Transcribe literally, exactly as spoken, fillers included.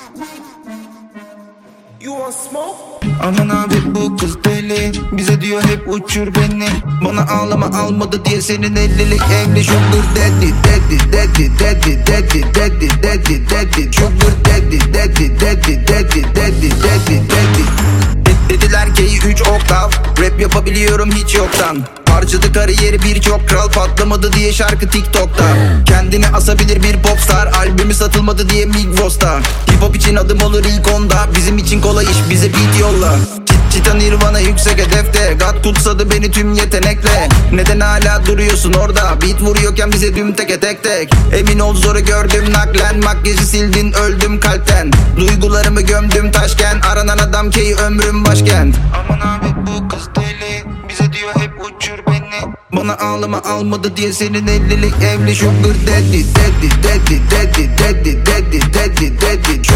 You want smoke? Aman abi bu kız deli, bize diyor hep uçur beni. Bana ağlama almadı diye senin ellilik evli. Sugar daddy daddy daddy daddy daddy daddy daddy daddy Sugar daddy daddy daddy daddy daddy daddy daddy Dediler ki üç oktav rap yapabiliyorum hiç yoktan. Harcadı kariyeri birçok kral, patlamadı diye şarkı TikTok'ta. Kendini asabilir bir popstar, albümü satılmadı diye Migros'ta. Hip hop için adım olur ilk onda, bizim için kolay iş, bize beat yolla. Çita Nirvana yüksek hedefte, God kutsadı beni tüm yetenekle. Neden hala duruyorsun orada, beat vuruyorken bize düm teke tek tek. Emin ol zoru gördüm naklen, makyajı sildin öldüm kalpten. Duygularımı gömdüm taşken, aranan adam ki ömrüm başkent. Aman abi bu kız deli, bize diyor hep uçur beni. Bana ağlama almadı diye senin ellilik evli. Sugar daddy daddy daddy daddy daddy daddy daddy daddy